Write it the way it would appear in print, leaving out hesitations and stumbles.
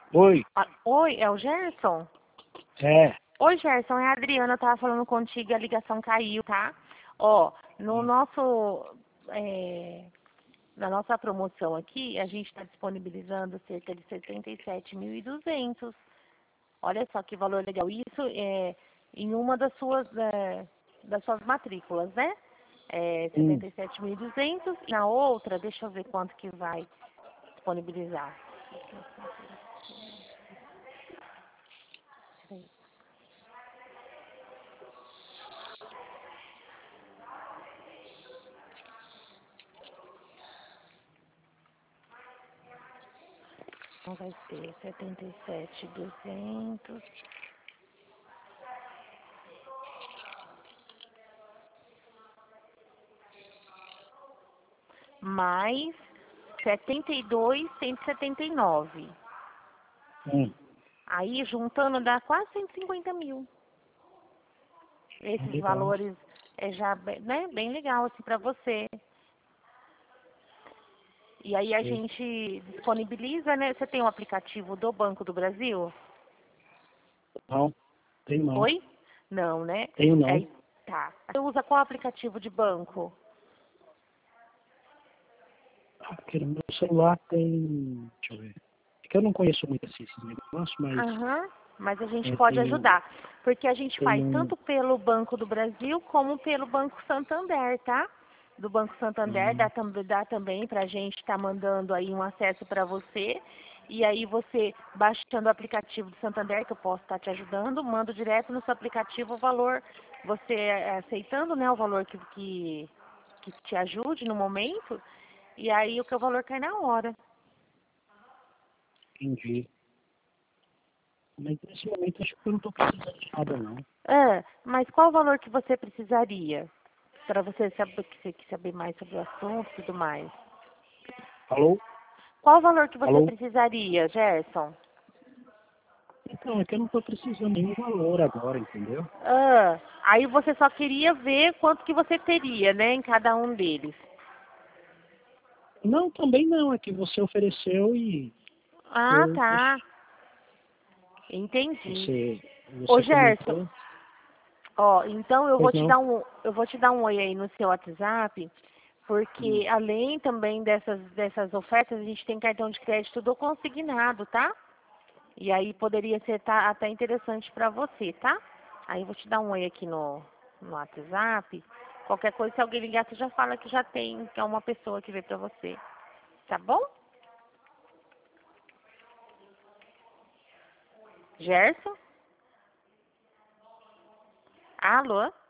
Oi, Oi, é o Gerson? é. Oi, Gerson, é a Adriana, eu tava falando contigo, a ligação caiu, tá? Ó, no nosso, é, na nossa promoção aqui, a gente está disponibilizando cerca de 77.200. Olha só que valor legal. Isso é em uma das suas matrículas, né? É Hum. 77.200. Na outra, deixa eu ver quanto que vai disponibilizar. Então vai ser 77.200 mais 72.179. Hum. Aí, juntando, dá quase 150 mil. Esses Legal. valores é já né, bem legal assim para você. E aí a Sei. gente disponibiliza, né? Você tem um aplicativo do Banco do Brasil? Não, tenho não. Oi? Não, né? Tenho não. É, tá. Você usa qual aplicativo de banco? Ah, porque no meu celular tem. Deixa eu ver. É que eu não conheço muito assim, esses negócios, mas Aham. Mas a gente pode tenho. ajudar. Porque a gente faz Tenho. tanto pelo Banco do Brasil como pelo Banco Santander, tá? Do Banco Santander Hum, dá também para a gente estar mandando aí um acesso para você. E aí você, baixando o aplicativo do Santander, que eu posso estar te ajudando, mando direto no seu aplicativo o valor, você aceitando, né, o valor que te ajude no momento, e aí o que o valor cai na hora. entendi. Mas nesse momento acho que eu não estou precisando de nada não. Ah, mas qual o valor que você precisaria? Para você saber, que você quer saber mais sobre o assunto e tudo mais. Alô? Qual o valor que você Alô? precisaria, Gerson? Então, é que eu não estou precisando de nenhum valor agora, entendeu? Ah, aí você só queria ver quanto que você teria, né, em cada um deles. Não, também não. É que você ofereceu e Ah, eu. tá. Entendi. Ô, Você Gerson, comentou. ó, então Pois não. eu vou te dar um oi aí no seu WhatsApp, Hum, porque além também dessas ofertas, a gente tem cartão de crédito do consignado, tá? E aí poderia ser até interessante para você, tá? Aí eu vou te dar um oi aqui no WhatsApp. Qualquer coisa, se alguém ligar, você já fala que já tem, que é uma pessoa que veio para você. Tá bom? Gerson? Alô?